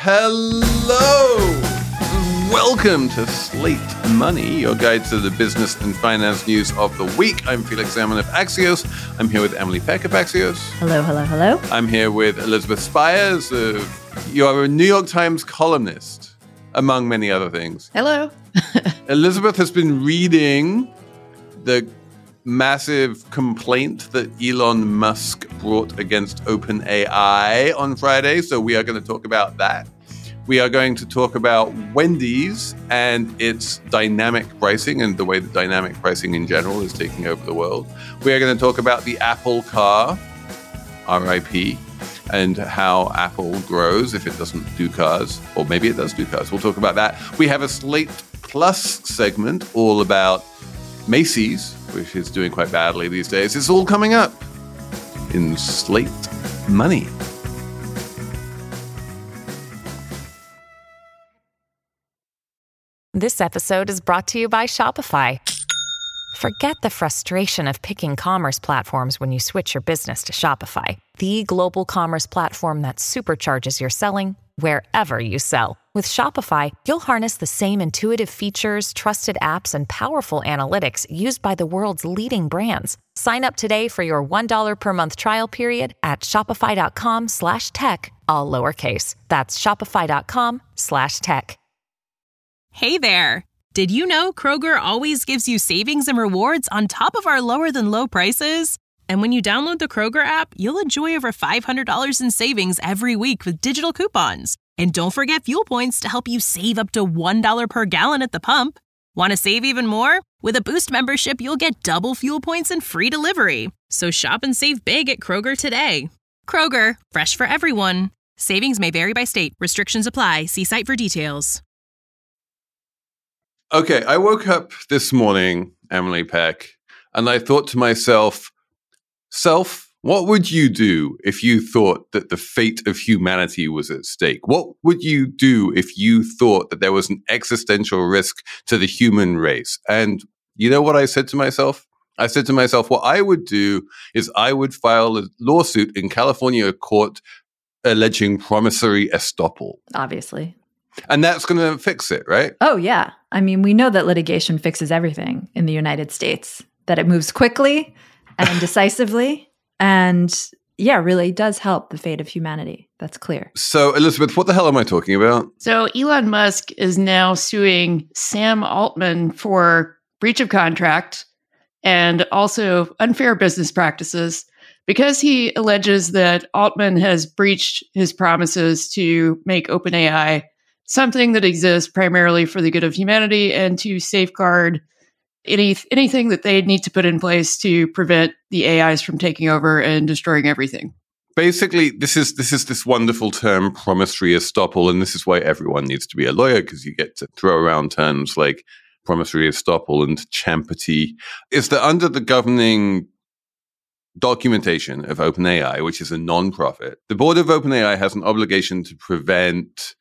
Hello! Welcome to Slate Money, your guide to the business and finance news of the week. I'm Felix Salmon of Axios. I'm here with Emily Peck of Axios. Hello, hello, hello. I'm here with Elizabeth Spiers. You are a New York Times columnist, among many other things. Hello. Elizabeth has been reading the massive complaint that Elon Musk brought against OpenAI on Friday, so we are going to talk about that. We are going to talk about Wendy's and its dynamic pricing and the way that dynamic pricing in general is taking over the world. We are going to talk about the Apple car, RIP, and how Apple grows if it doesn't do cars, or maybe it does do cars. We'll talk about that. We have a Slate Plus segment all about Macy's, which is doing quite badly these days. It's all coming up in Slate Money. This episode is brought to you by Shopify. Forget the frustration of picking commerce platforms when you switch your business to Shopify, the global commerce platform that supercharges your selling wherever you sell. With Shopify, you'll harness the same intuitive features, trusted apps, and powerful analytics used by the world's leading brands. Sign up today for your $1 per month trial period at shopify.com/tech, all lowercase. That's shopify.com/tech. Hey there! Did you know Kroger always gives you savings and rewards on top of our lower than low prices? And when you download the Kroger app, you'll enjoy over $500 in savings every week with digital coupons. And don't forget fuel points to help you save up to $1 per gallon at the pump. Want to save even more? With a Boost membership, you'll get double fuel points and free delivery. So shop and save big at Kroger today. Kroger, fresh for everyone. Savings may vary by state. Restrictions apply. See site for details. Okay, I woke up this morning, Emily Peck, and I thought to myself, what would you do if you thought that the fate of humanity was at stake? What would you do if you thought that there was an existential risk to the human race? And you know what I said to myself? I said to myself, what I would do is I would file a lawsuit in California court alleging promissory estoppel. Obviously. And that's going to fix it, right? Oh, yeah. I mean, we know that litigation fixes everything in the United States, that it moves quickly and decisively, and yeah, really does help the fate of humanity. That's clear. So, Elizabeth, what the hell am I talking about? So Elon Musk is now suing Sam Altman for breach of contract and also unfair business practices because he alleges that Altman has breached his promises to make OpenAI something that exists primarily for the good of humanity and to safeguard anything that they need to put in place to prevent the AIs from taking over and destroying everything. Basically, this is this wonderful term, promissory estoppel, and this is why everyone needs to be a lawyer, because you get to throw around terms like promissory estoppel and champity. Is that under the governing documentation of OpenAI, which is a non-profit, the board of OpenAI has an obligation to prevent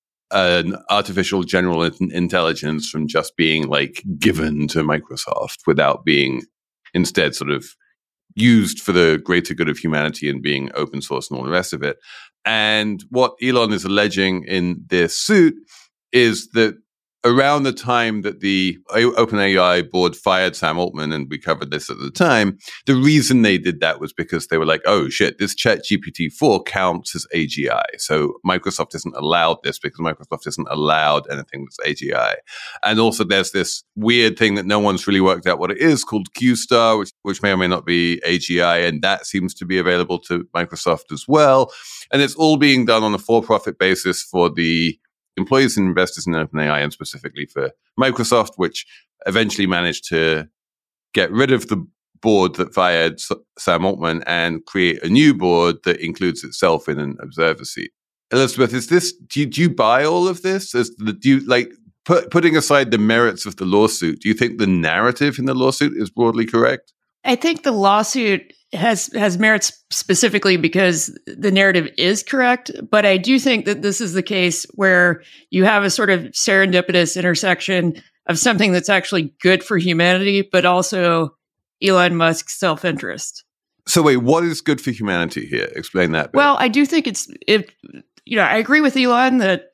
an artificial general intelligence from just being like given to Microsoft without being instead sort of used for the greater good of humanity and being open source and all the rest of it. And what Elon is alleging in this suit is that around the time that the OpenAI board fired Sam Altman, and we covered this at the time, the reason they did that was because they were like, oh shit, this ChatGPT-4 counts as AGI. So Microsoft isn't allowed this because Microsoft isn't allowed anything that's AGI. And also there's this weird thing that no one's really worked out what it is called Q-Star, which may or may not be AGI. And that seems to be available to Microsoft as well. And it's all being done on a for-profit basis for the employees and investors in OpenAI, and specifically for Microsoft, which eventually managed to get rid of the board that fired Sam Altman and create a new board that includes itself in an observer seat. Elizabeth, is this? Do you buy all of this? Putting aside the merits of the lawsuit, do you think the narrative in the lawsuit is broadly correct? I think the lawsuit has merits specifically because the narrative is correct, but I do think that this is the case where you have a sort of serendipitous intersection of something that's actually good for humanity, but also Elon Musk's self-interest. So wait, what is good for humanity here? Explain that bit. Well, I do think I agree with Elon that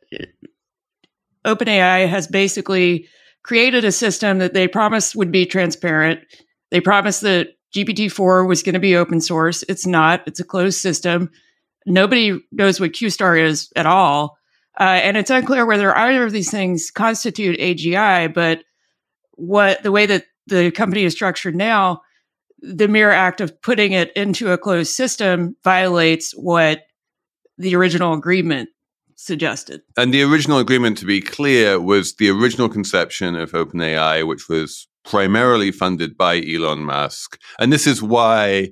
OpenAI has basically created a system that they promised would be transparent. They promised that GPT-4 was going to be open source. It's not. It's a closed system. Nobody knows what QStar is at all. And it's unclear whether either of these things constitute AGI, but the way that the company is structured now, the mere act of putting it into a closed system violates what the original agreement suggested. And the original agreement, to be clear, was the original conception of OpenAI, which was primarily funded by Elon Musk. And this is why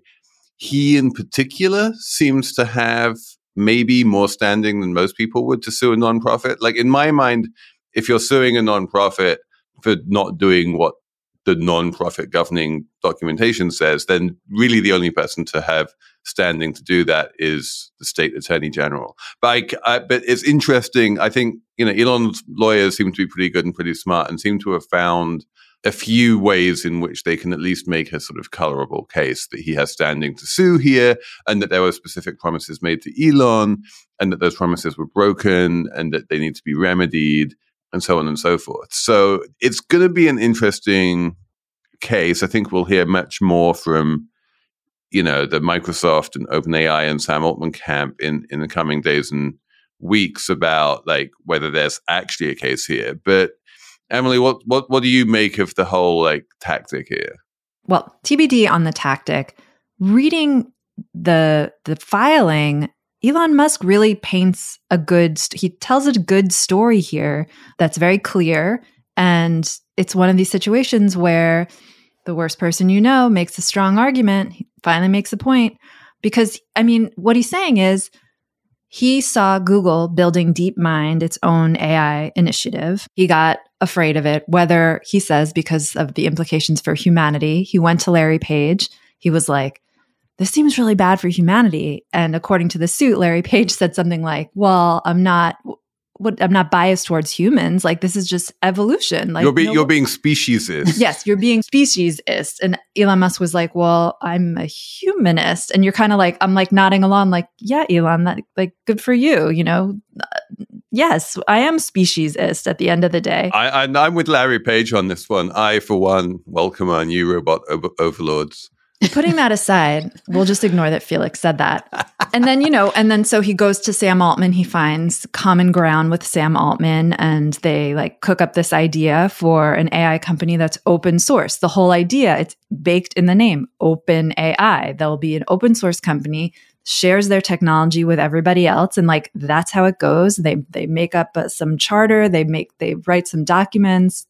he in particular seems to have maybe more standing than most people would to sue a nonprofit. Like in my mind, if you're suing a nonprofit for not doing what the nonprofit governing documentation says, then really the only person to have standing to do that is the state attorney general. But it's interesting. I think, Elon's lawyers seem to be pretty good and pretty smart and seem to have found a few ways in which they can at least make a sort of colorable case that he has standing to sue here, and that there were specific promises made to Elon, and that those promises were broken, and that they need to be remedied, and so on and so forth. So it's going to be an interesting case. I think we'll hear much more from, the Microsoft and OpenAI and Sam Altman camp in the coming days and weeks about like whether there's actually a case here. But Emily, what do you make of the whole like tactic here? Well, TBD on the tactic. Reading the filing, Elon Musk really paints he tells a good story here that's very clear. And it's one of these situations where the worst person makes a strong argument. He finally makes a point. Because, what he's saying is he saw Google building DeepMind, its own AI initiative. He got afraid of it, whether he says because of the implications for humanity. He went to Larry Page. He was like, this seems really bad for humanity. And according to the suit, Larry Page said something like, well, I'm not biased towards humans. Like, this is just evolution. Like, you're being speciesist. Yes, you're being speciesist. And Elon Musk was like, well, I'm a humanist. And you're kind of like, I'm like nodding along like, yeah, Elon, that like good for you, Yes, I am speciesist at the end of the day. I'm with Larry Page on this one. I, for one, welcome our new robot overlords. Putting that aside, we'll just ignore that Felix said that. And then, so he goes to Sam Altman. He finds common ground with Sam Altman, and they like cook up this idea for an AI company that's open source. The whole idea, it's baked in the name, OpenAI. There'll be an open source company, shares their technology with everybody else. And like, that's how it goes. They make up some charter. They write some documents,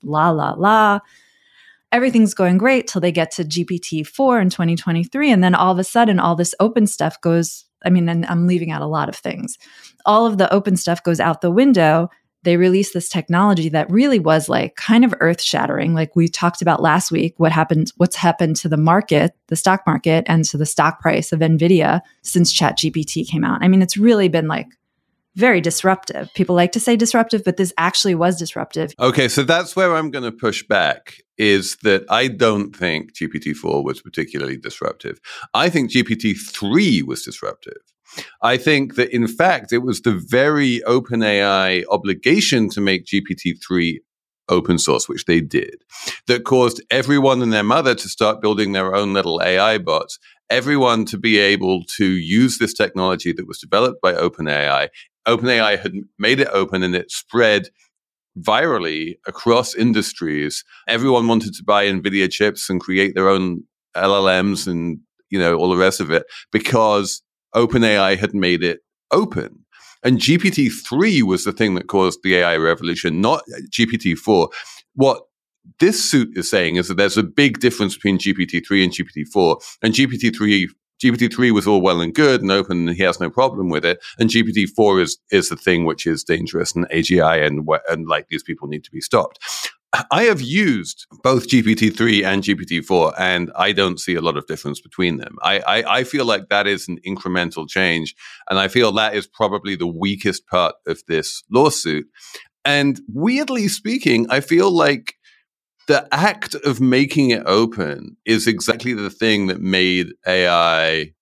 everything's going great till they get to GPT-4 in 2023. And then all of a sudden, all this open stuff goes, and I'm leaving out a lot of things. All of the open stuff goes out the window. They release this technology that really was like kind of earth shattering. Like we talked about last week, what's happened to the market, the stock market, and to the stock price of NVIDIA since ChatGPT came out. It's really been like very disruptive. People like to say disruptive, but this actually was disruptive. Okay, so that's where I'm going to push back, is that I don't think GPT-4 was particularly disruptive. I think GPT-3 was disruptive. I think that, in fact, it was the very OpenAI obligation to make GPT-3 open source, which they did, that caused everyone and their mother to start building their own little AI bots, everyone to be able to use this technology that was developed by OpenAI. OpenAI had made it open and it spread virally across industries. Everyone wanted to buy NVIDIA chips and create their own LLMs and, all the rest of it because OpenAI had made it open. And GPT-3 was the thing that caused the AI revolution, not GPT-4. What this suit is saying is that there's a big difference between GPT-3 and GPT-4. And GPT-3 was all well and good and open, and he has no problem with it. And GPT-4 is the thing which is dangerous and AGI and like these people need to be stopped. I have used both GPT-3 and GPT-4, and I don't see a lot of difference between them. I feel like that is an incremental change, and I feel that is probably the weakest part of this lawsuit. And weirdly speaking, I feel like the act of making it open is exactly the thing that made AI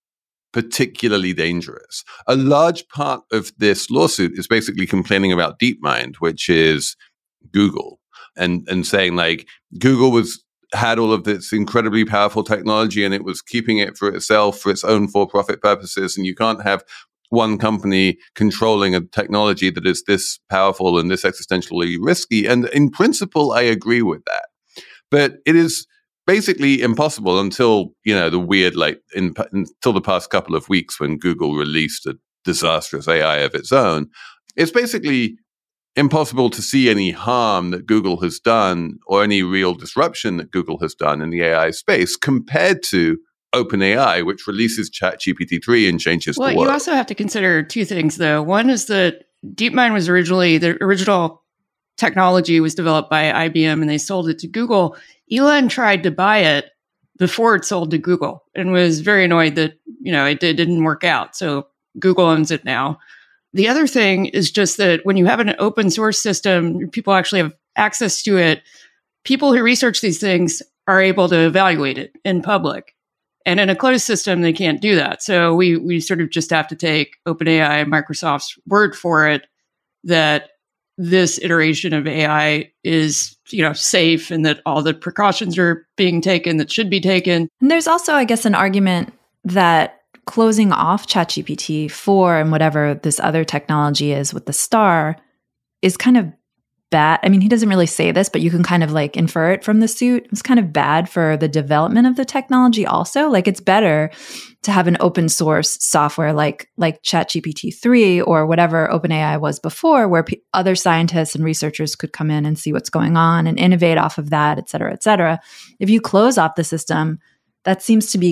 particularly dangerous. A large part of this lawsuit is basically complaining about DeepMind, which is Google, and saying like Google had all of this incredibly powerful technology and it was keeping it for itself for its own for-profit purposes, and you can't have one company controlling a technology that is this powerful and this existentially risky. And in principle, I agree with that. But it is basically impossible until, the weird, until the past couple of weeks when Google released a disastrous AI of its own. It's basically impossible to see any harm that Google has done or any real disruption that Google has done in the AI space compared to OpenAI, which releases ChatGPT-3 and changes the world. Well, you also have to consider two things, though. One is that DeepMind was originally, the original technology was developed by IBM and they sold it to Google. Elon tried to buy it before it sold to Google and was very annoyed that, it didn't work out. So Google owns it now. The other thing is just that when you have an open source system, people actually have access to it. People who research these things are able to evaluate it in public. And in a closed system, they can't do that. So we sort of just have to take OpenAI and Microsoft's word for it that this iteration of AI is, safe and that all the precautions are being taken that should be taken. And there's also, I guess, an argument that closing off ChatGPT 4 and whatever this other technology is with the star is kind of bad. I mean, he doesn't really say this, but you can kind of infer it from the suit. It's kind of bad for the development of the technology also. It's better to have an open source software like ChatGPT 3 or whatever OpenAI was before, where other scientists and researchers could come in and see what's going on and innovate off of that, et cetera, et cetera. If you close off the system, that seems to be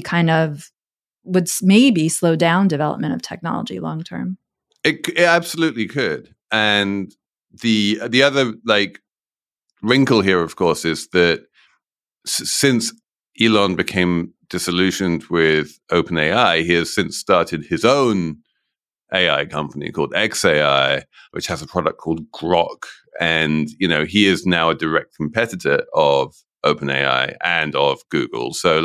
would maybe slow down development of technology long term. It absolutely could. And the other wrinkle here, of course, is that since Elon became disillusioned with OpenAI, he has since started his own AI company called xAI, which has a product called Grok. And, he is now a direct competitor of OpenAI and of Google. So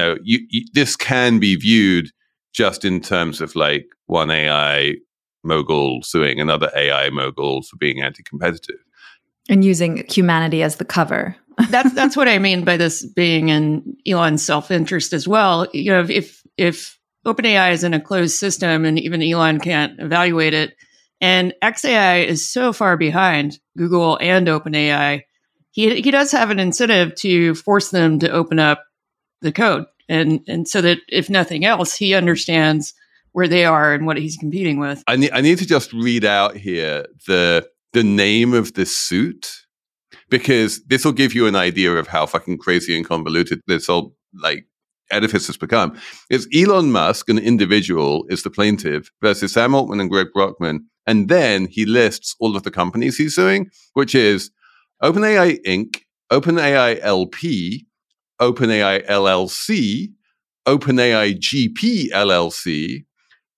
this can be viewed just in terms of one AI mogul suing another AI mogul for being anti-competitive. And using humanity as the cover. That's what I mean by this being in Elon's self-interest as well. If OpenAI is in a closed system and even Elon can't evaluate it, and xAI is so far behind Google and OpenAI, he does have an incentive to force them to open up the code. And so that if nothing else, he understands where they are and what he's competing with. I need to just read out here the name of this suit, because this will give you an idea of how fucking crazy and convoluted this whole edifice has become. It's Elon Musk, an individual, is the plaintiff versus Sam Altman and Greg Brockman. And then he lists all of the companies he's suing, which is OpenAI Inc., OpenAI LP, OpenAI LLC, OpenAI GP LLC,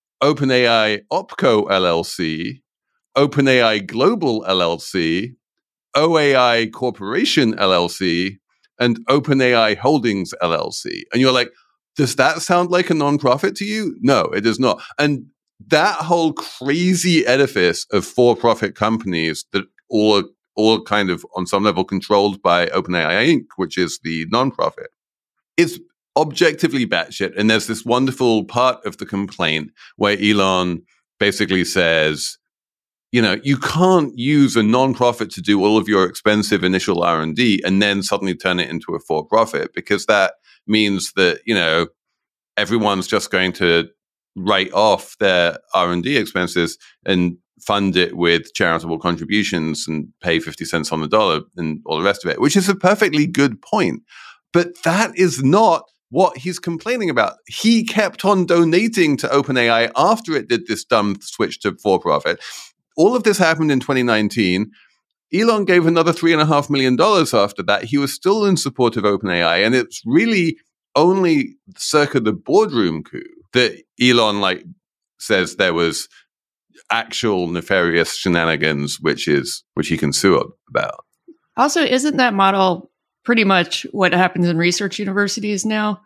OpenAI OPCO LLC, OpenAI Global LLC, OAI Corporation LLC, and OpenAI Holdings LLC. And you're like, does that sound like a nonprofit to you? No, it does not. And that whole crazy edifice of for-profit companies that all kind of on some level controlled by OpenAI Inc., which is the nonprofit, is objectively batshit. And there's this wonderful part of the complaint where Elon basically says, you can't use a nonprofit to do all of your expensive initial R&D and then suddenly turn it into a for-profit, because that means that, everyone's just going to write off their R&D expenses and fund it with charitable contributions and pay 50 cents on the dollar and all the rest of it, which is a perfectly good point. But that is not what he's complaining about. He kept on donating to OpenAI after it did this dumb switch to for-profit. All of this happened in 2019. Elon gave another $3.5 million after that. He was still in support of OpenAI. And it's really only circa the boardroom coup that Elon says there was actual nefarious shenanigans, which he can sue about. Also, isn't that model pretty much what happens in research universities now?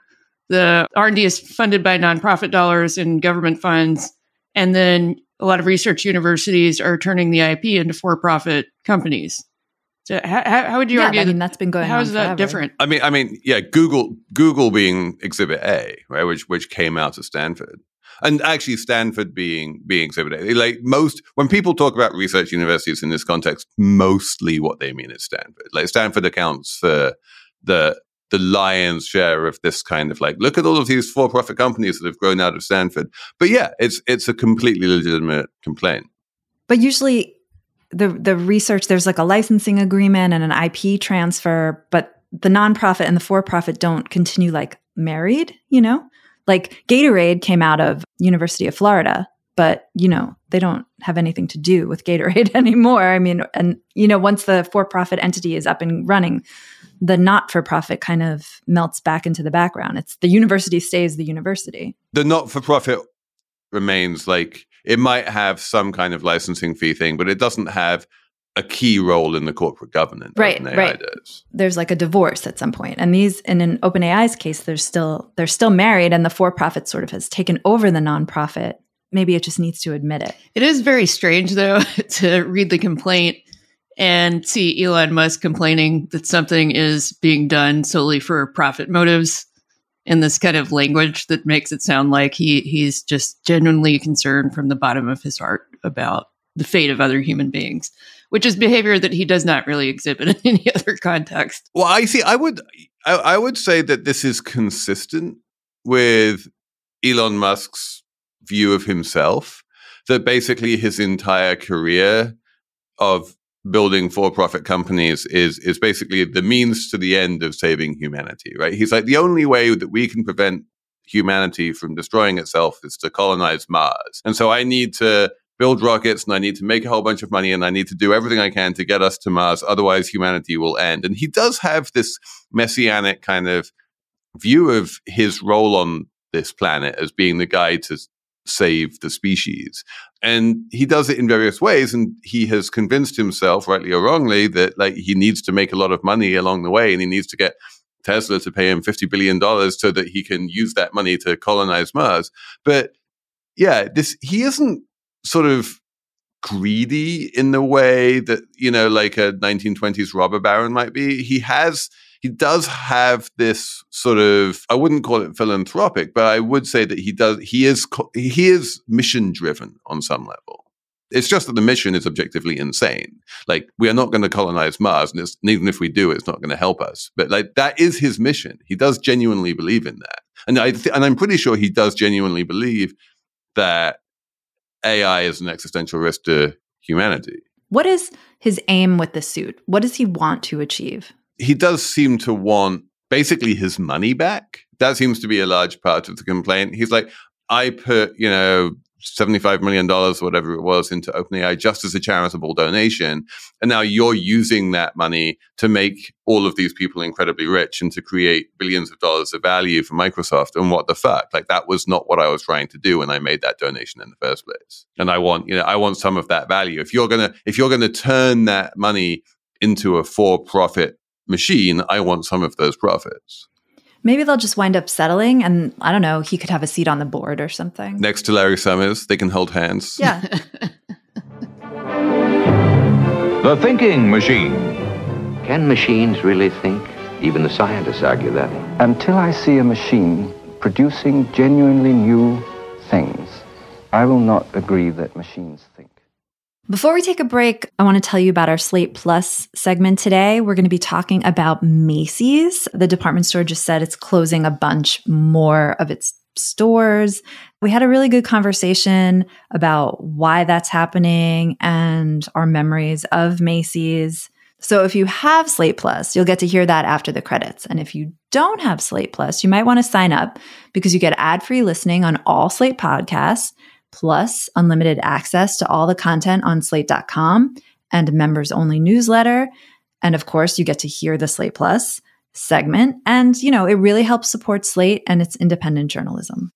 The R&D is funded by nonprofit dollars and government funds. And then a lot of research universities are turning the IP into for-profit companies. So how would you argue? I mean, that's been going on How is that forever. different? I mean, yeah, Google being Exhibit A, right, which came out of Stanford, and actually Stanford being Exhibit A. Like when people talk about research universities in this context, mostly what they mean is Stanford. Like Stanford accounts for the lion's share of this kind of like, look at all of these for-profit companies that have grown out of Stanford. But yeah, it's a completely legitimate complaint. But usually the research, there's like a licensing agreement and an IP transfer, but the nonprofit and the for-profit don't continue like married, you know? Like Gatorade came out of University of Florida, but, you know, they don't have anything to do with Gatorade anymore. I mean, and, you know, once the for-profit entity is up and running, the not-for-profit kind of melts back into the background. It's the university stays the university. The not-for-profit remains like, it might have some kind of licensing fee thing, but it doesn't have a key role in the corporate governance. Right. Does. There's like a divorce at some point. And in OpenAI's case, they're still married, and the for-profit sort of has taken over the nonprofit. Maybe it just needs to admit it. It is very strange, though, to read the complaint and see Elon Musk complaining that something is being done solely for profit motives in this kind of language that makes it sound like he's just genuinely concerned from the bottom of his heart about the fate of other human beings, which is behavior that he does not really exhibit in any other context. Well, I would say that this is consistent with Elon Musk's view of himself, that basically his entire career of building for-profit companies is basically the means to the end of saving humanity, right? He's like, the only way that we can prevent humanity from destroying itself is to colonize Mars. And so I need to build rockets, and I need to make a whole bunch of money, and I need to do everything I can to get us to Mars. Otherwise, humanity will end. And he does have this messianic kind of view of his role on this planet as being the guy to save the species. And he does it in various ways. And he has convinced himself, rightly or wrongly, that like he needs to make a lot of money along the way, and he needs to get Tesla to pay him $50 billion so that he can use that money to colonize Mars. But yeah, he isn't sort of greedy in the way that, you know, like a 1920s robber baron might be. He does have this sort of, I wouldn't call it philanthropic, but I would say that he is mission driven on some level. It's just that the mission is objectively insane. Like, we are not going to colonize Mars, and even if we do, it's not going to help us. But like, that is his mission. He does genuinely believe in that. And I'm pretty sure he does genuinely believe that AI is an existential risk to humanity. What is his aim with the suit? What does he want to achieve? He does seem to want basically his money back. That seems to be a large part of the complaint. He's like, I put, $75 million, whatever it was, into OpenAI just as a charitable donation. And now you're using that money to make all of these people incredibly rich and to create billions of dollars of value for Microsoft. And what the fuck? Like, that was not what I was trying to do when I made that donation in the first place. And I want some of that value. If you're gonna turn that money into a for-profit machine, I want some of those profits. Maybe they'll just wind up settling, and I don't know, he could have a seat on the board or something. Next to Larry Summers, they can hold hands. Yeah. The Thinking Machine. Can machines really think? Even the scientists argue that. Until I see a machine producing genuinely new things, I will not agree that machines think. Before we take a break, I want to tell you about our Slate Plus segment today. We're going to be talking about Macy's. The department store just said it's closing a bunch more of its stores. We had a really good conversation about why that's happening and our memories of Macy's. So if you have Slate Plus, you'll get to hear that after the credits. And if you don't have Slate Plus, you might want to sign up because you get ad-free listening on all Slate podcasts, plus unlimited access to all the content on slate.com and a members-only newsletter. And of course, you get to hear the Slate Plus segment. And, it really helps support Slate and its independent journalism.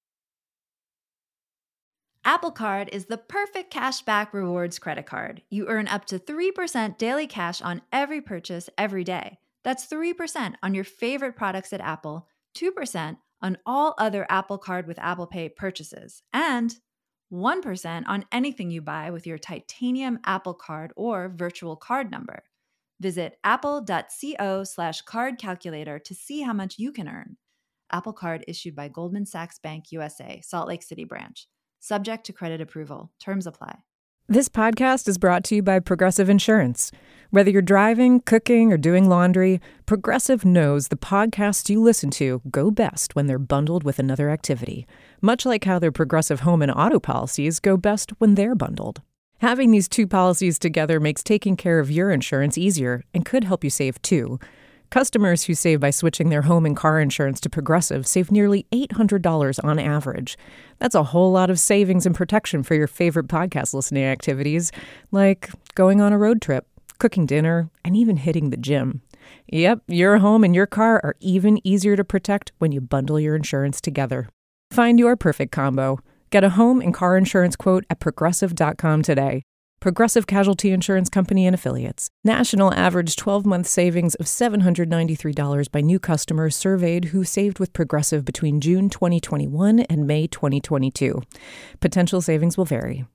Apple Card is the perfect cashback rewards credit card. You earn up to 3% daily cash on every purchase every day. That's 3% on your favorite products at Apple, 2% on all other Apple Card with Apple Pay purchases, and 1% on anything you buy with your titanium Apple Card or virtual card number. Visit apple.co/card calculator to see how much you can earn. Apple Card issued by Goldman Sachs Bank USA, Salt Lake City branch. Subject to credit approval. Terms apply. This podcast is brought to you by Progressive Insurance. Whether you're driving, cooking, or doing laundry, Progressive knows the podcasts you listen to go best when they're bundled with another activity, much like how their Progressive home and auto policies go best when they're bundled. Having these two policies together makes taking care of your insurance easier and could help you save too. Customers who save by switching their home and car insurance to Progressive save nearly $800 on average. That's a whole lot of savings and protection for your favorite podcast listening activities, like going on a road trip, cooking dinner, and even hitting the gym. Yep, your home and your car are even easier to protect when you bundle your insurance together. Find your perfect combo. Get a home and car insurance quote at Progressive.com today. Progressive Casualty Insurance Company and Affiliates. National average 12-month savings of $793 by new customers surveyed who saved with Progressive between June 2021 and May 2022. Potential savings will vary.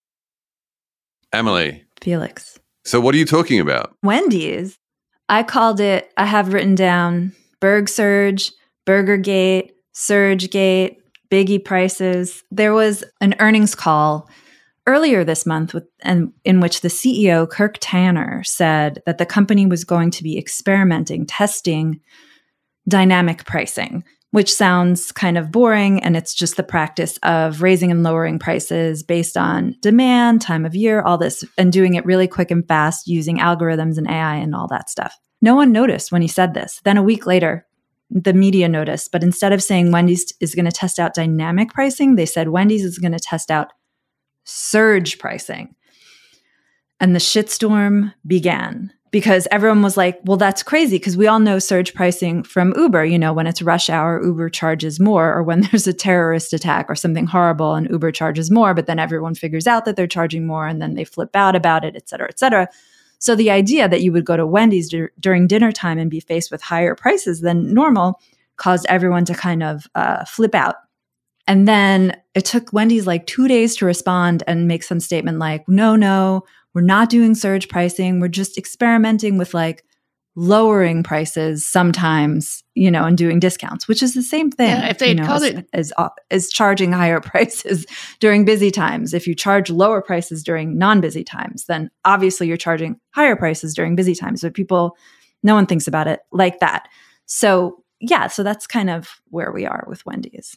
Emily. Felix. So what are you talking about? Wendy's. I called it, I have written down Berg Surge, Burgergate, Surgegate, Biggie prices. There was an earnings call earlier this month in which the CEO, Kirk Tanner, said that the company was going to be testing dynamic pricing, which sounds kind of boring, and it's just the practice of raising and lowering prices based on demand, time of year, all this, and doing it really quick and fast using algorithms and AI and all that stuff. No one noticed when he said this. Then a week later, the media noticed, but instead of saying Wendy's is going to test out dynamic pricing, they said Wendy's is going to test out surge pricing. And the shitstorm began because everyone was like, well, that's crazy because we all know surge pricing from Uber. You know, when it's rush hour, Uber charges more, or when there's a terrorist attack or something horrible and Uber charges more, but then everyone figures out that they're charging more and then they flip out about it, et cetera, et cetera. So the idea that you would go to Wendy's during dinner time and be faced with higher prices than normal caused everyone to kind of flip out. And then it took Wendy's like 2 days to respond and make some statement like, no, we're not doing surge pricing. We're just experimenting with like lowering prices sometimes, and doing discounts, which is the same thing. Yeah, if they called it as charging higher prices during busy times. If you charge lower prices during non-busy times, then obviously you're charging higher prices during busy times. But no one thinks about it like that. So yeah, so that's kind of where we are with Wendy's.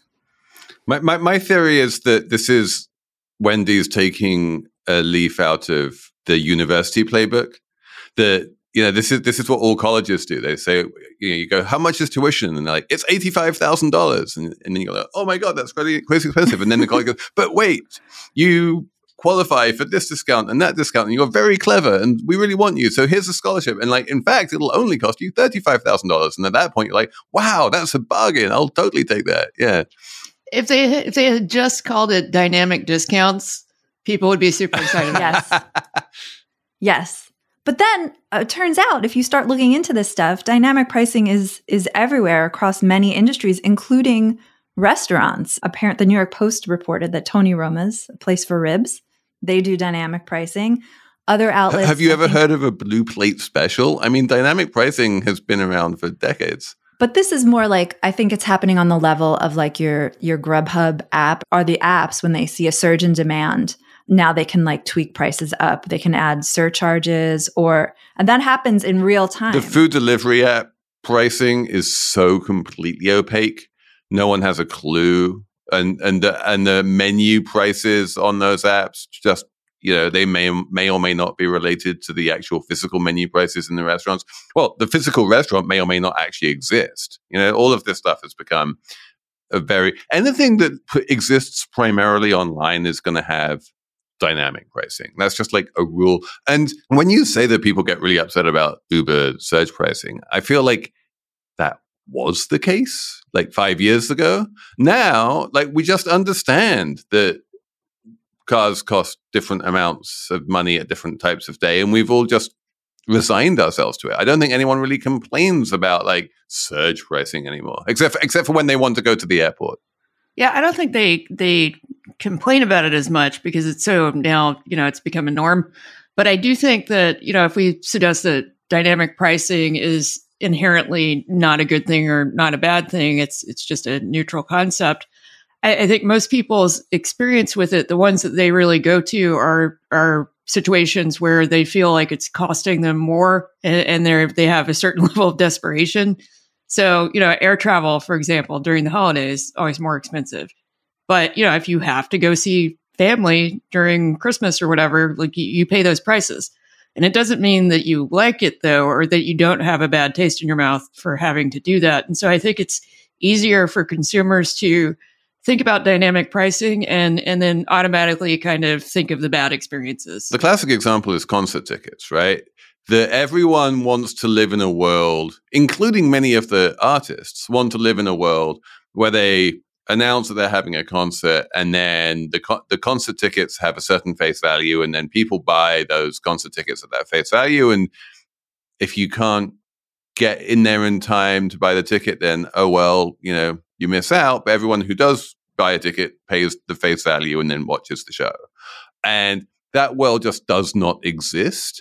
My theory is that this is Wendy's taking a leaf out of the university playbook. This is what all colleges do. They say, you go, how much is tuition? And they're like, it's $85,000. And then you go, like, oh my God, that's crazy expensive. And then the college goes, but wait, you qualify for this discount and that discount, and you're very clever, and we really want you. So here's a scholarship. And like, in fact, it'll only cost you $35,000. And at that point, you're like, wow, that's a bargain. I'll totally take that. Yeah. If they had just called it dynamic discounts, people would be super excited. Yes. But then it turns out if you start looking into this stuff, dynamic pricing is everywhere across many industries, including restaurants. The New York Post reported that Tony Roma's, a place for ribs, they do dynamic pricing. Other outlets. Have you ever heard of a Blue Plate special? I mean, dynamic pricing has been around for decades. But this is more like, I think it's happening on the level of like your Grubhub app or the apps when they see a surge in demand. Now they can like tweak prices up. They can add surcharges and that happens in real time. The food delivery app pricing is so completely opaque. No one has a clue. And the menu prices on those apps just, they may or may not be related to the actual physical menu prices in the restaurants. Well, the physical restaurant may or may not actually exist. All of this stuff has become anything that exists primarily online is going to have dynamic pricing. That's just like a rule. And when you say that people get really upset about Uber surge pricing, I feel like that was the case like 5 years ago. Now, like we just understand that cars cost different amounts of money at different types of day. And we've all just resigned ourselves to it. I don't think anyone really complains about like surge pricing anymore, except for when they want to go to the airport. Yeah, I don't think they complain about it as much because it's so now, it's become a norm. But I do think that, if we suggest that dynamic pricing is inherently not a good thing or not a bad thing, it's just a neutral concept. I think most people's experience with it, the ones that they really go to are situations where they feel like it's costing them more and they have a certain level of desperation. So, air travel, for example, during the holidays, always more expensive. But, if you have to go see family during Christmas or whatever, like you pay those prices. And it doesn't mean that you like it, though, or that you don't have a bad taste in your mouth for having to do that. And so I think it's easier for consumers to think about dynamic pricing and then automatically kind of think of the bad experiences. The classic example is concert tickets, right? That everyone wants to live in a world, including many of the artists, want to live in a world where they announce that they're having a concert and then the concert tickets have a certain face value and then people buy those concert tickets at that face value. And if you can't get in there in time to buy the ticket, then, oh, well, you miss out. But everyone who does buy a ticket pays the face value and then watches the show. And that world just does not exist.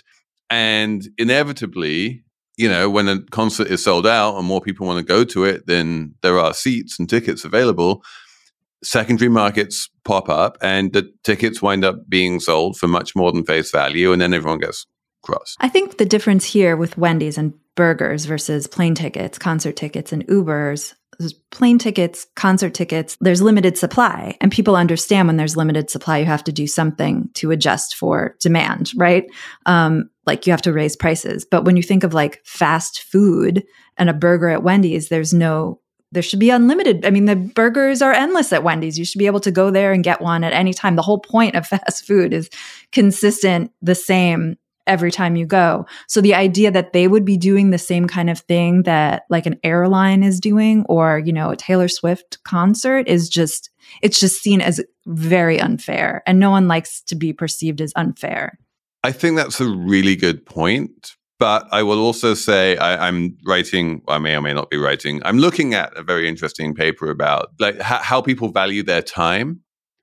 And inevitably, when a concert is sold out and more people want to go to it, then there are seats and tickets available. Secondary markets pop up and the tickets wind up being sold for much more than face value. And then everyone gets cross. I think the difference here with Wendy's and burgers versus plane tickets, concert tickets, and Ubers, plane tickets, concert tickets, there's limited supply. And people understand when there's limited supply, you have to do something to adjust for demand, right? Like you have to raise prices. But when you think of like fast food and a burger at Wendy's, there should be unlimited. I mean, the burgers are endless at Wendy's. You should be able to go there and get one at any time. The whole point of fast food is consistent, the same every time you go. So the idea that they would be doing the same kind of thing that like an airline is doing or, a Taylor Swift concert it's just seen as very unfair. And no one likes to be perceived as unfair. I think that's a really good point. But I will also say I'm writing, I may or may not be writing, I'm looking at a very interesting paper about like how people value their time.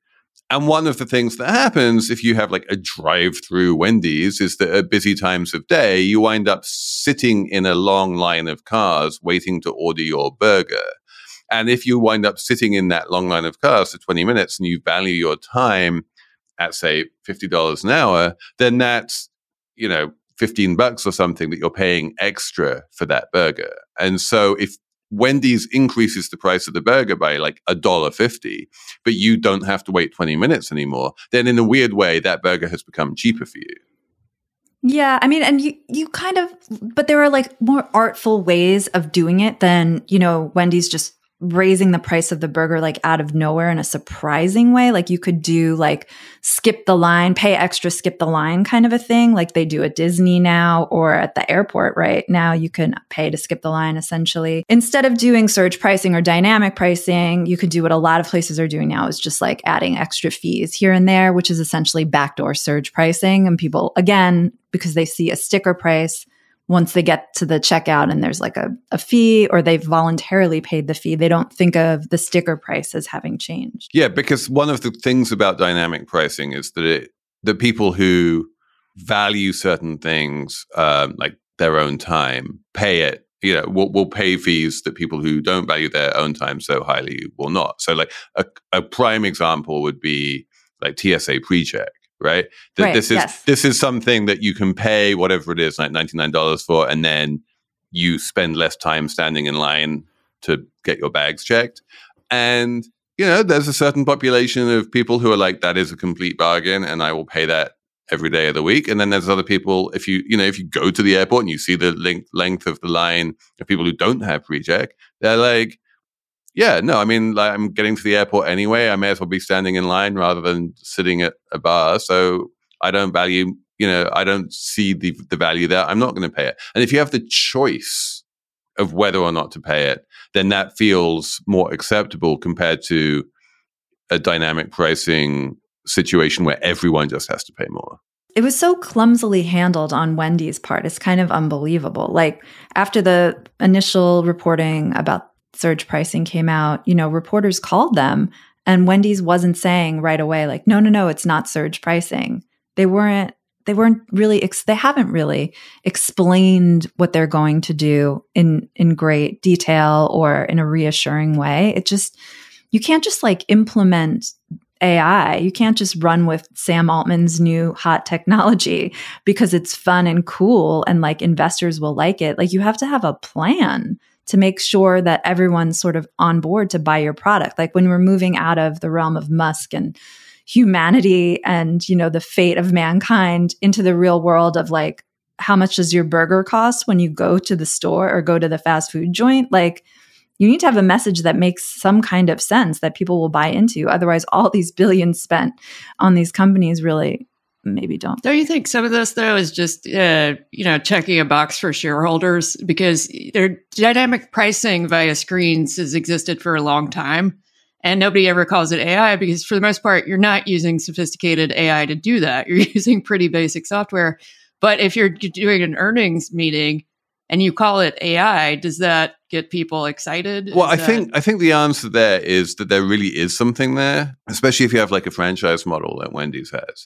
And one of the things that happens if you have like a drive-through Wendy's is that at busy times of day, you wind up sitting in a long line of cars waiting to order your burger. And if you wind up sitting in that long line of cars for 20 minutes and you value your time at, say, $50 an hour, then that's, $15 or something that you're paying extra for that burger. And so if Wendy's increases the price of the burger by like $1.50, but you don't have to wait 20 minutes anymore, then in a weird way, that burger has become cheaper for you. Yeah, I mean, and you kind of, but there are like more artful ways of doing it than, Wendy's just raising the price of the burger like out of nowhere in a surprising way. Like you could do like skip the line, pay extra, skip the line kind of a thing like they do at Disney now or at the airport right now. You can pay to skip the line essentially. Instead of doing surge pricing or dynamic pricing, you could do what a lot of places are doing now is just like adding extra fees here and there, which is essentially backdoor surge pricing. And people, again, because they see a sticker price, once they get to the checkout and there's like a fee or they've voluntarily paid the fee, they don't think of the sticker price as having changed. Yeah, because one of the things about dynamic pricing is that the people who value certain things, like their own time, pay it. Will pay fees that people who don't value their own time so highly will not. So like a prime example would be like TSA PreCheck. Right? This is something that you can pay whatever it is, like $99 for, and then you spend less time standing in line to get your bags checked. And, there's a certain population of people who are like, that is a complete bargain, and I will pay that every day of the week. And then there's other people, if you go to the airport and you see the length of the line of people who don't have PreCheck, they're like, yeah, no, I mean, like, I'm getting to the airport anyway. I may as well be standing in line rather than sitting at a bar. So I don't value, I don't see the value there. I'm not going to pay it. And if you have the choice of whether or not to pay it, then that feels more acceptable compared to a dynamic pricing situation where everyone just has to pay more. it was so clumsily handled on Wendy's part. It's kind of unbelievable. Like after the initial reporting about surge pricing came out, reporters called them and Wendy's wasn't saying right away, like, no, it's not surge pricing. They haven't really explained what they're going to do in great detail or in a reassuring way. You can't just like implement AI. You can't just run with Sam Altman's new hot technology because it's fun and cool and like investors will like it. Like you have to have a plan to make sure that everyone's sort of on board to buy your product. Like when we're moving out of the realm of Musk and humanity and, the fate of mankind into the real world of like, how much does your burger cost when you go to the store or go to the fast food joint? Like, you need to have a message that makes some kind of sense that people will buy into. Otherwise, all these billions spent on these companies really maybe don't. Don't you think some of this, though, is just, checking a box for shareholders? Because their dynamic pricing via screens has existed for a long time. And nobody ever calls it AI because for the most part, you're not using sophisticated AI to do that. You're using pretty basic software. But if you're doing an earnings meeting and you call it AI, does that get people excited? Well, I think the answer there is that there really is something there, especially if you have like a franchise model that Wendy's has.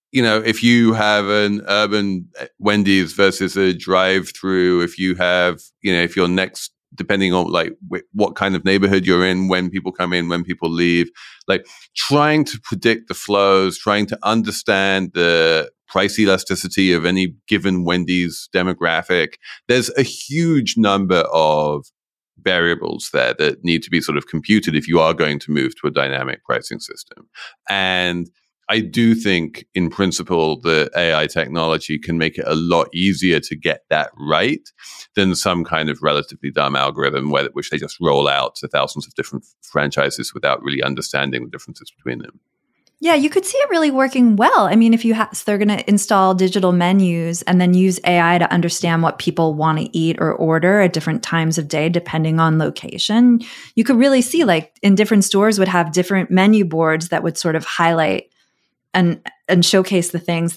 If you have an urban Wendy's versus a drive-through, if you have, if you're next, depending on like what kind of neighborhood you're in, when people come in, when people leave, like trying to predict the flows, trying to understand the price elasticity of any given Wendy's demographic. There's a huge number of variables there that need to be sort of computed if you are going to move to a dynamic pricing system. And I do think, in principle, the AI technology can make it a lot easier to get that right than some kind of relatively dumb algorithm which they just roll out to thousands of different franchises without really understanding the differences between them. Yeah, you could see it really working well. I mean, if they're going to install digital menus and then use AI to understand what people want to eat or order at different times of day, depending on location, you could really see like in different stores would have different menu boards that would sort of highlight and showcase the things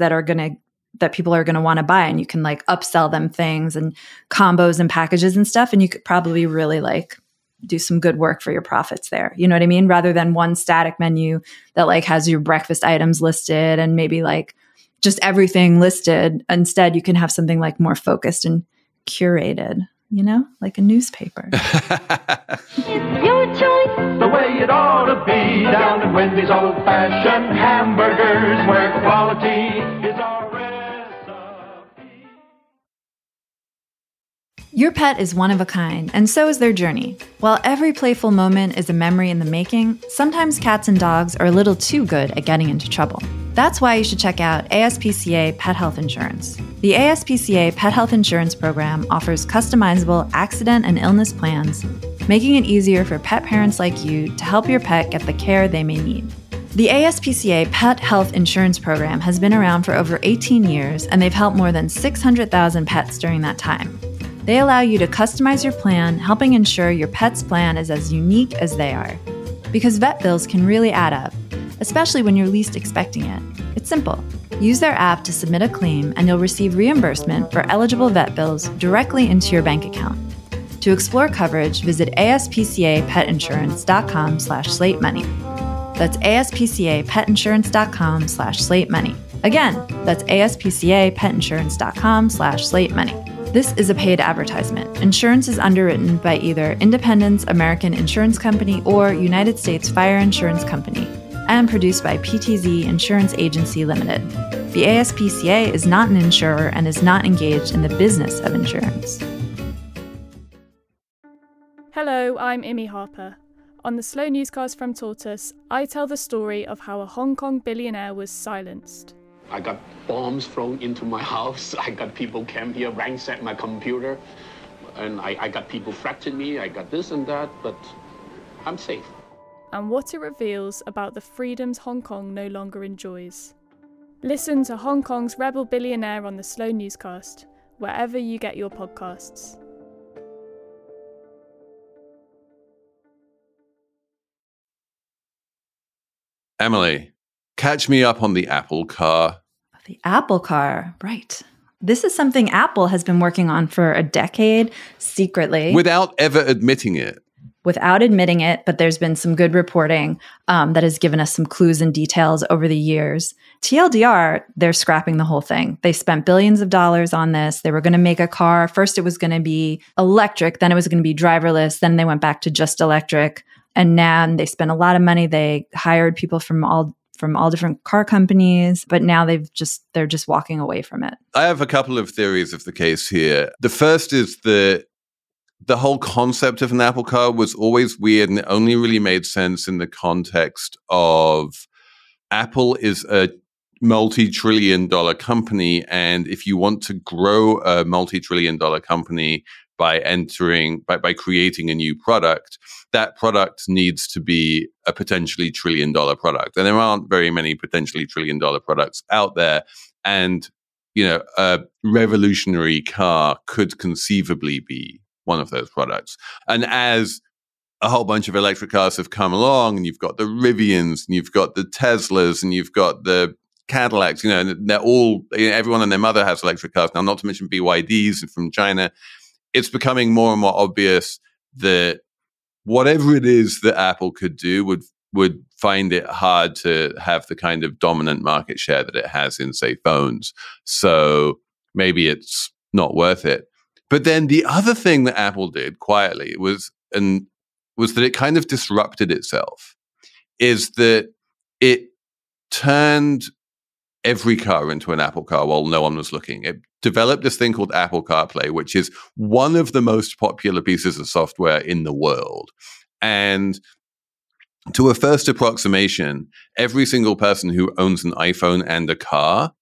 that people are going to want to buy. And you can like upsell them things and combos and packages and stuff. And you could probably really like do some good work for your profits there. You know what I mean? Rather than one static menu that like has your breakfast items listed and maybe like just everything listed. Instead, you can have something like more focused and curated, like a newspaper. It's your choice. The way it ought to be down at Wendy's old-fashioned hamburgers where quality is our recipe. Your pet is one of a kind, and so is their journey. While every playful moment is a memory in the making, sometimes cats and dogs are a little too good at getting into trouble. That's why you should check out ASPCA Pet Health Insurance. The ASPCA Pet Health Insurance Program offers customizable accident and illness plans, making it easier for pet parents like you to help your pet get the care they may need. The ASPCA Pet Health Insurance Program has been around for over 18 years, and they've helped more than 600,000 pets during that time. They allow you to customize your plan, helping ensure your pet's plan is as unique as they are. Because vet bills can really add up, especially when you're least expecting it. It's simple. Use their app to submit a claim and you'll receive reimbursement for eligible vet bills directly into your bank account. To explore coverage, visit aspcapetinsurance.com/slatemoney. That's aspcapetinsurance.com/slatemoney. Again, that's aspcapetinsurance.com/slatemoney. This is a paid advertisement. Insurance is underwritten by either Independence American Insurance Company or United States Fire Insurance Company and produced by PTZ Insurance Agency Limited. The ASPCA is not an insurer and is not engaged in the business of insurance. Hello, I'm Imi Harper. On the Slow Newscast from Tortoise, I tell the story of how a Hong Kong billionaire was silenced. I got bombs thrown into my house. I got people came here, ransacked my computer. And I got people threatening me. I got this and that, but I'm safe. And what it reveals about the freedoms Hong Kong no longer enjoys. Listen to Hong Kong's rebel billionaire on the Slow Newscast, wherever you get your podcasts. Emily, catch me up on the Apple car. The Apple Car, right. This is something Apple has been working on for a decade, secretly. Without ever admitting it. Without admitting it, but there's been some good reporting that has given us some clues and details over the years. TLDR, they're scrapping the whole thing. They spent billions of dollars on this. They were going to make a car. First, it was going to be electric. Then it was going to be driverless. Then they went back to just electric. And now they spent a lot of money. They hired people from all different car companies, but now they're just walking away from it. I have a couple of theories of the case here. The first is that the whole concept of an Apple Car was always weird, and it only really made sense in the context of Apple is a multi-trillion-dollar company, and if you want to grow a multi-trillion-dollar company by creating a new product, that product needs to be a potentially trillion-dollar product. And there aren't very many potentially trillion-dollar products out there. And, a revolutionary car could conceivably be one of those products. And as a whole bunch of electric cars have come along, and you've got the Rivians, and you've got the Teslas, and you've got the Cadillacs, and they're all, everyone and their mother has electric cars now, not to mention BYDs from China. It's becoming more and more obvious that whatever it is that Apple could do would find it hard to have the kind of dominant market share that it has in, say, phones. So maybe it's not worth it. But then the other thing that Apple did quietly was that it kind of disrupted itself, is that it turned every car into an Apple Car while no one was looking. It developed this thing called Apple CarPlay, which is one of the most popular pieces of software in the world. And to a first approximation, every single person who owns an iPhone and a car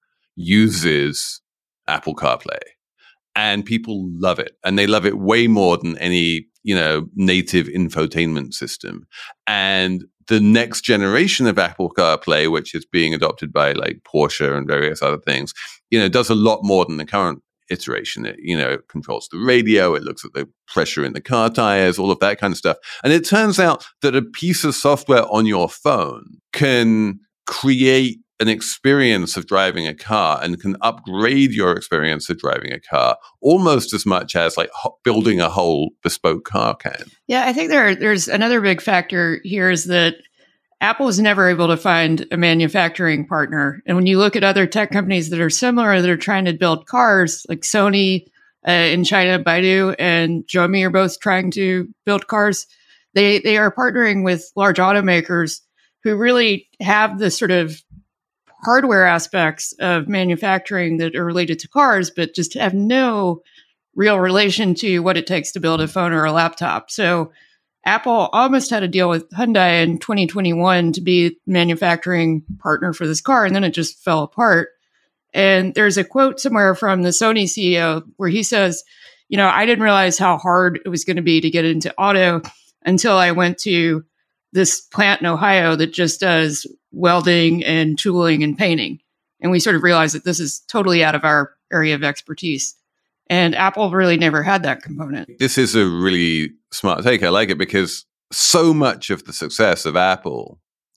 uses Apple CarPlay. And people love it. And they love it way more than any, native infotainment system. And the next generation of Apple CarPlay, which is being adopted by like Porsche and various other things, does a lot more than the current iteration. It controls the radio, it looks at the pressure in the car tires, all of that kind of stuff. And it turns out that a piece of software on your phone can create an experience of driving a car and can upgrade your experience of driving a car almost as much as like building a whole bespoke car can. Yeah, I think there's another big factor here is that Apple was never able to find a manufacturing partner. And when you look at other tech companies that are similar, that are trying to build cars, like Sony in China, Baidu and Xiaomi are both trying to build cars. They are partnering with large automakers who really have the sort of hardware aspects of manufacturing that are related to cars, but just have no real relation to what it takes to build a phone or a laptop. So Apple almost had a deal with Hyundai in 2021 to be manufacturing partner for this car, and then it just fell apart. And there's a quote somewhere from the Sony CEO where he says, I didn't realize how hard it was going to be to get into auto until I went to this plant in Ohio that just does welding and tooling and painting. And we sort of realized that this is totally out of our area of expertise. And Apple really never had that component. This is a really smart take. I like it because so much of the success of Apple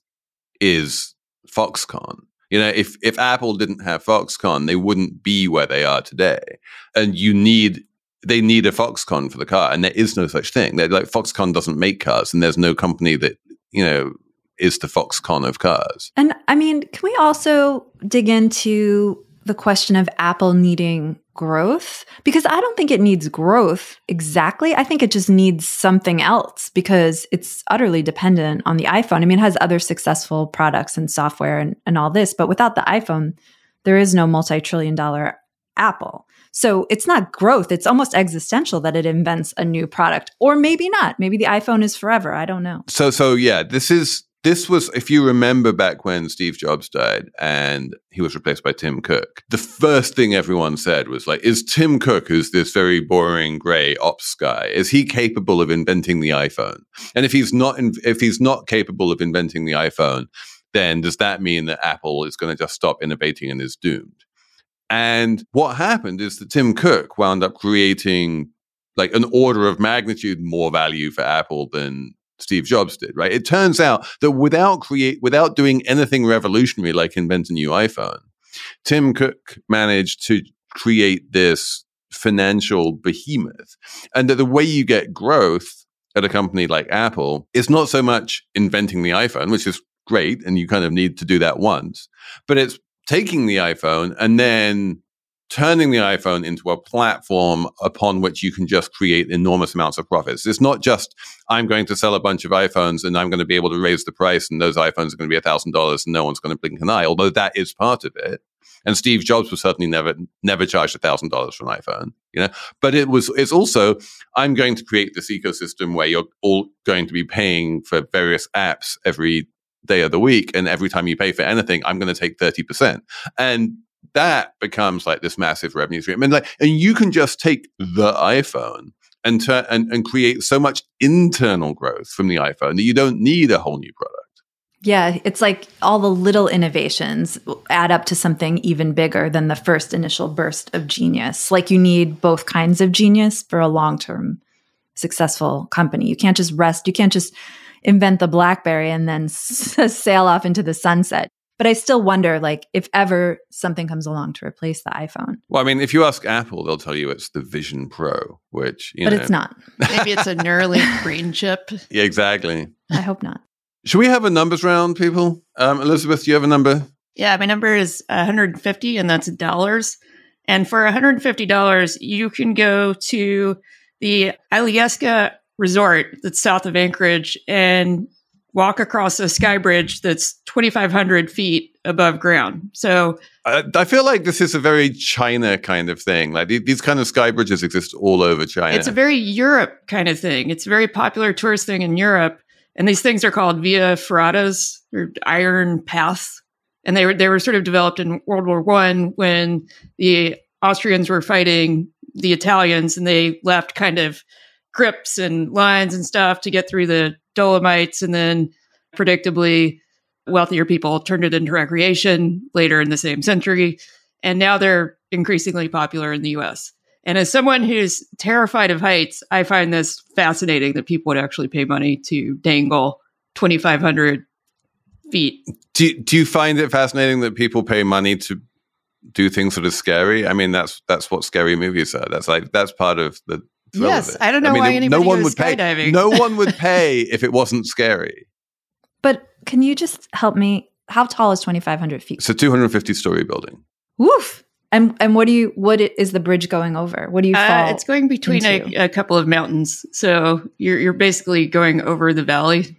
is Foxconn. If Apple didn't have Foxconn, they wouldn't be where they are today. And they need a Foxconn for the car, and there is no such thing. Like Foxconn doesn't make cars, and there's no company that, is the Foxconn of cars. And I mean, can we also dig into the question of Apple needing growth? Because I don't think it needs growth exactly. I think it just needs something else because it's utterly dependent on the iPhone. I mean, it has other successful products and software and all this, but without the iPhone, there is no multi-trillion-dollar Apple. So it's not growth. It's almost existential that it invents a new product, or maybe not. Maybe the iPhone is forever. I don't know. So yeah, this was, if you remember back when Steve Jobs died and he was replaced by Tim Cook, the first thing everyone said was like, is Tim Cook, who's this very boring gray ops guy, is he capable of inventing the iPhone? And if he's not capable of inventing the iPhone, then does that mean that Apple is going to just stop innovating and is doomed? And what happened is that Tim Cook wound up creating like an order of magnitude more value for Apple than Steve Jobs did, right? It turns out that without doing anything revolutionary like invent a new iPhone, Tim Cook managed to create this financial behemoth, and that the way you get growth at a company like Apple is not so much inventing the iPhone, which is great, and you kind of need to do that once, but it's taking the iPhone and then turning the iPhone into a platform upon which you can just create enormous amounts of profits. It's not just, I'm going to sell a bunch of iPhones and I'm going to be able to raise the price and those iPhones are going to be $1,000 and no one's going to blink an eye, although that is part of it. And Steve Jobs was certainly never charged $1,000 for an iPhone, you know. But it's also, I'm going to create this ecosystem where you're all going to be paying for various apps every day of the week, and every time you pay for anything, I'm going to take 30%, and that becomes like this massive revenue stream. And you can just take the iPhone and create so much internal growth from the iPhone that you don't need a whole new product. Yeah, it's like all the little innovations add up to something even bigger than the first initial burst of genius. Like you need both kinds of genius for a long-term successful company. You can't just rest. You can't just invent the BlackBerry and then sail off into the sunset. But I still wonder, like, if ever something comes along to replace the iPhone. Well, I mean, if you ask Apple, they'll tell you it's the Vision Pro, which, you know. But it's not. Maybe it's a Neuralink brain chip. Yeah, exactly. I hope not. Should we have a numbers round, people? Elizabeth, do you have a number? Yeah, my number is 150, and that's dollars. And for $150, you can go to the Alyeska Resort that's south of Anchorage and walk across a sky bridge that's 2,500 feet above ground. So I feel like this is a very China kind of thing. Like these kind of sky bridges exist all over China. It's a very Europe kind of thing. It's a very popular tourist thing in Europe. And these things are called Via Ferratas, or Iron Path. And they were sort of developed in World War I when the Austrians were fighting the Italians, and they left kind of crypts and lines and stuff to get through the Dolomites. And then predictably, wealthier people turned it into recreation later in the same century. And now they're increasingly popular in the US. And as someone who's terrified of heights, I find this fascinating that people would actually pay money to dangle 2,500 feet. Do you find it fascinating that people pay money to do things that are scary? I mean, that's what scary movies are. That's part of the thrill of it. I don't know why anybody goes skydiving. No one would pay if it wasn't scary. But can you just help me? How tall is 2,500 feet? It's a 250-story building. Woof! And what is the bridge going over? What do you fall It's going between a couple of mountains. So you're basically going over the valley.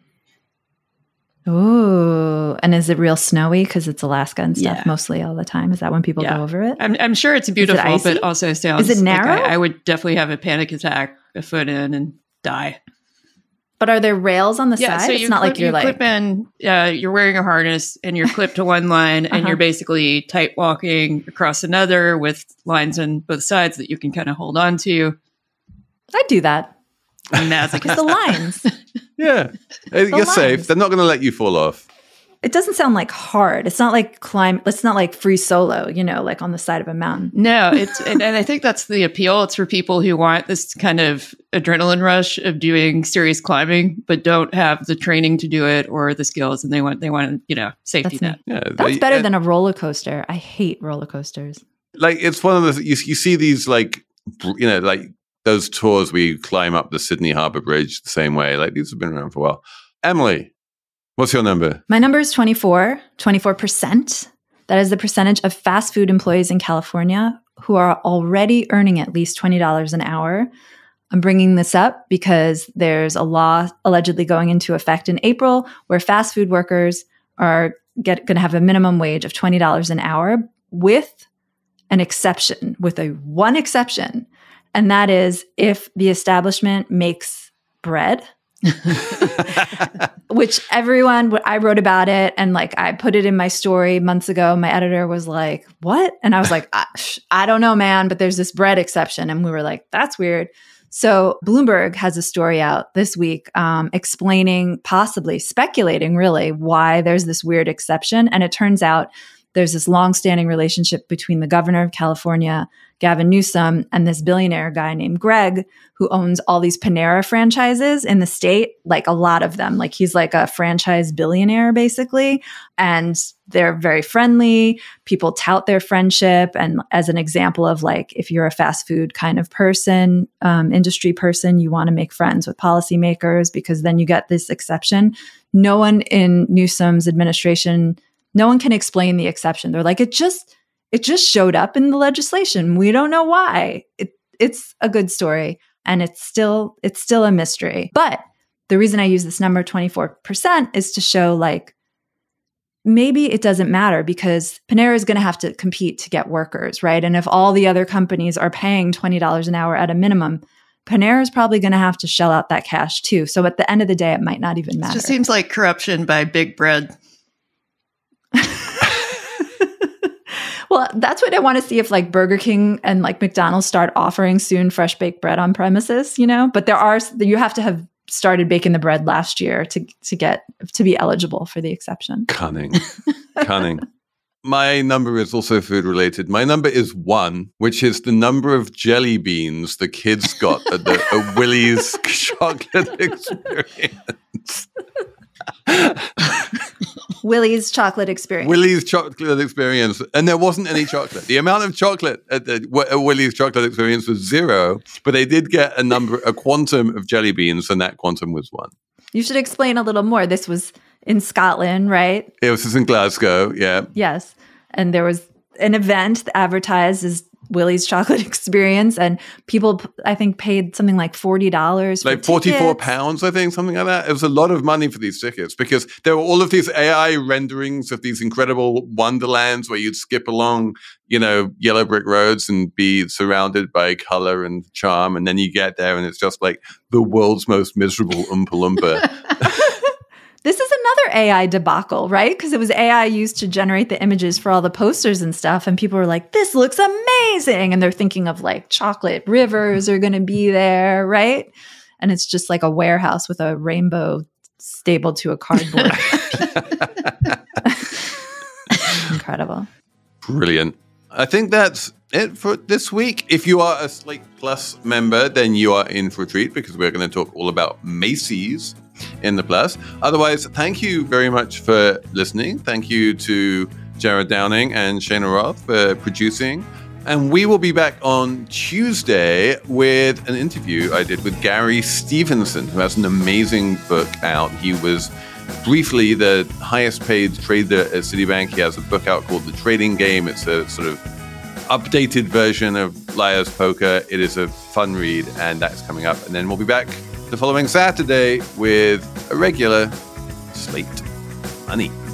Ooh. And is it real snowy? Because it's Alaska and stuff mostly all the time. Is that when people go over it? I'm sure it's beautiful, but also sounds... Is it narrow? Like I would definitely have a panic attack a foot in and die. But are there rails on the side? So it's not like you're clip in, you're wearing a harness and you're clipped to one line and you're basically tight walking across another with lines on both sides that you can kind of hold on to. I do that. Because the lines. Yeah. You're safe. They're not going to let you fall off. It doesn't sound like hard. It's not like it's not like free solo, like on the side of a mountain. No, and I think that's the appeal. It's for people who want this kind of adrenaline rush of doing serious climbing, but don't have the training to do it or the skills, and they want safety net. Yeah, that's better than a roller coaster. I hate roller coasters. Like it's one of the you see these like those tours where you climb up the Sydney Harbour Bridge the same way. Like these have been around for a while. Emily, what's your number? My number is 24%. That is the percentage of fast food employees in California who are already earning at least $20 an hour. I'm bringing this up because there's a law allegedly going into effect in April where fast food workers are going to have a minimum wage of $20 an hour with an exception, with one exception. And that is if the establishment makes bread. Which I wrote about it and I put it in my story months ago. My editor was like, what? And I was like, I don't know, man, but there's this bread exception. And we were like, that's weird. So Bloomberg has a story out this week explaining, possibly speculating really, why there's this weird exception. And it turns out there's this long-standing relationship between the governor of California, Gavin Newsom, and this billionaire guy named Greg, who owns all these Panera franchises in the state, like a lot of them. Like he's like a franchise billionaire, basically. And they're very friendly. People tout their friendship. And as an example of like, if you're a fast food kind of person, industry person, you want to make friends with policymakers because then you get this exception. No one in Newsom's administration, no one can explain the exception. They're like, it just showed up in the legislation. We don't know why. It's a good story. And it's still a mystery. But the reason I use this number 24% is to show like, maybe it doesn't matter because Panera is going to have to compete to get workers, right? And if all the other companies are paying $20 an hour at a minimum, Panera is probably going to have to shell out that cash too. So at the end of the day, it might not even matter. It just seems like corruption by big bread. Well, that's what I want to see if like Burger King and like McDonald's start offering soon fresh baked bread on premises, you know, but you have to have started baking the bread last year to be eligible for the exception. Cunning. My number is also food related. My number is 1, which is the number of jelly beans the kids got at the Willie's chocolate experience. Willie's chocolate experience. Willie's chocolate experience. And there wasn't any chocolate. The amount of chocolate at Willie's chocolate experience was 0, but they did get a quantum of jelly beans, and that quantum was 1. You should explain a little more. This was in Scotland, right? It was in Glasgow, yeah. Yes. And there was an event advertised as Willie's chocolate experience, and people, I think, paid something like $40 for like 44 tickets. pounds, I think, something like that. It was a lot of money for these tickets because there were all of these AI renderings of these incredible wonderlands where you'd skip along, you know, yellow brick roads and be surrounded by color and charm. And then you get there and it's just like the world's most miserable Oompa Loompa. This is another AI debacle, right? Because it was AI used to generate the images for all the posters and stuff. And people were like, this looks amazing. And they're thinking of like chocolate rivers are going to be there, right? And it's just like a warehouse with a rainbow stapled to a cardboard. Incredible. Brilliant. I think that's it for this week. If you are a Slate Plus member, then you are in for a treat because we're going to talk all about Macy's in the Plus. Otherwise, thank you very much for listening. Thank you to Jared Downing and Shana Roth for producing. And we will be back on Tuesday with an interview I did with Gary Stevenson, who has an amazing book out. He was briefly the highest paid trader at Citibank. He has a book out called The Trading Game. It's a sort of updated version of Liar's Poker. It is a fun read, and that's coming up. And then we'll be back the following Saturday with a regular Slate Money.